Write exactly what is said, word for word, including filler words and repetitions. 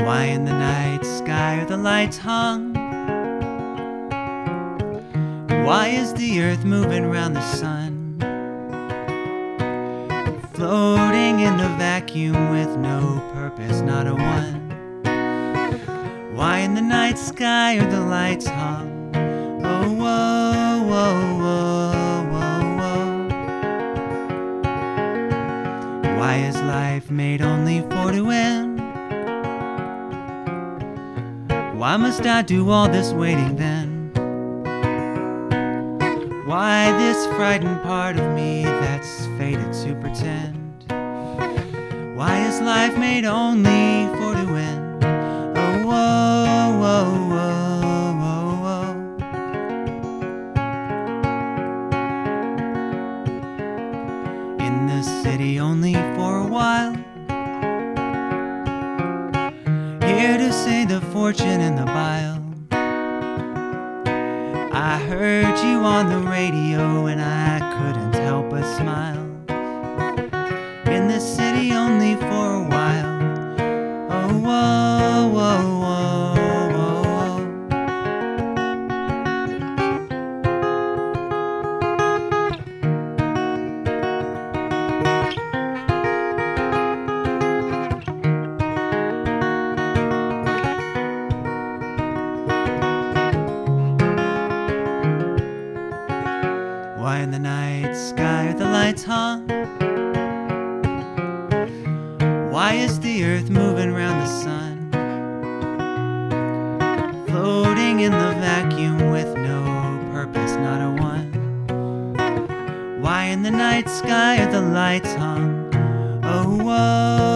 Why in the night sky are the lights hung? Why is the earth moving round the sun? Floating in the vacuum with no purpose, not a one. Why in the night sky are the lights hung? Oh, whoa, whoa, whoa, whoa, whoa. Why is life made only for to end? Why must I do all this waiting then? Why this frightened part of me that's fated to pretend? Why is life made only for to end? Oh, whoa, whoa, whoa, whoa, whoa. In this city only for a while, here to say the fortune and the bile. I heard you on the radio and I couldn't help but smile. In this city only for a while. Oh, whoa, whoa, whoa, whoa, Why in the night sky are the lights hung? Why is the earth moving round the sun? Floating in the vacuum with no purpose, not a one. Why in the night sky are the lights hung? Oh, whoa.